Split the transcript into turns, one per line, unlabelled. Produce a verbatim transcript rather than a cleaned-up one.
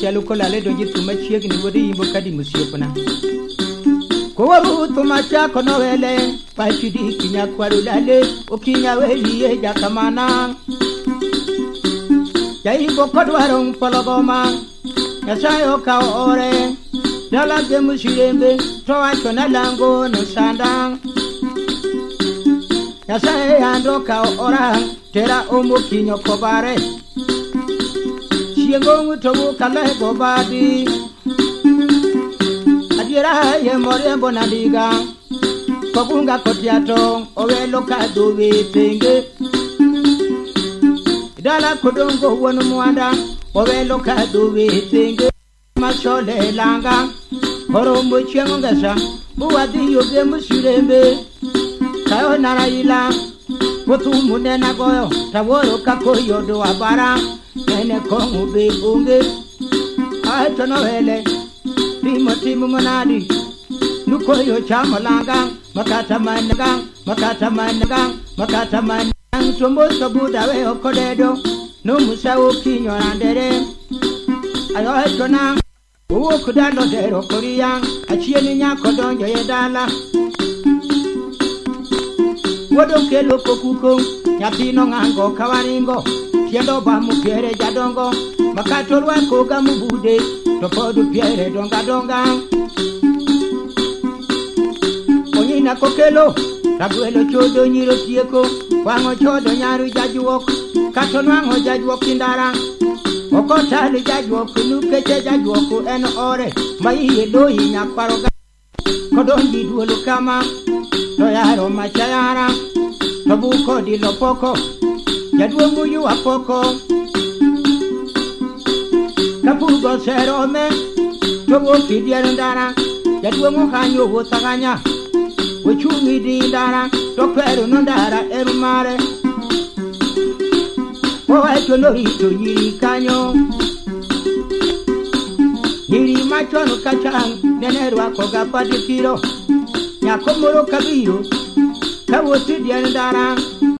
sialu ko lale do jitu ma chieg ni wodi yimbo kadi musiopna ko waru to ma cha ko no wele pa chidi kinya kwaru lale o kinya weli e jakamana jai bo ko dwarong pologoma ya sayo ka ore dala de musirembe to acho na lango no sandang ya sayo ando ka ora tera omo kinyo kobare yengongu tobu kala go badi adira ye more bonadiga kogunga kotiato owelo ka dobe tenge dala kodongo wonu mwanda owelo ka dobe tenge machole langa horombo chenga sa buwadi yobe musirembe kayo narayila potu munena goyo taworo kakoyo do abara ene kongu be unge ato no hele timo timo manadi nuko yo chamalanga makata managa makata managa makata managa tombo sobuda we okodedo no musawo kinyo andere ayo ato na wo kudalo dero koria achieni nya kodonjo yedala wodo kelo kokuko yapino ngango kawaringo Yendo ba mu piere jadongo makato lwa koga mu bude to podu piere donga donga Onyina kokelo raguelo chodo nyiro tieko wango chodo nyaru jajuok kato nwango jajuok indara okota li jajuok nuke che jajuok en ore maiye doyi nyakwaroga kodonji duolo kama to yaro machayara to buko di lopoko Jadwongu yu apoko Kapugo serome Togo kidian dara Jadwongu hanyo wotaganya Wachungi di dara Tokweru nondara erumare Oecho norito nyiri kanyo Nyiri machono kachang Nenerwa koga padikiro Nyakomoro kabiro Kawo tidian dara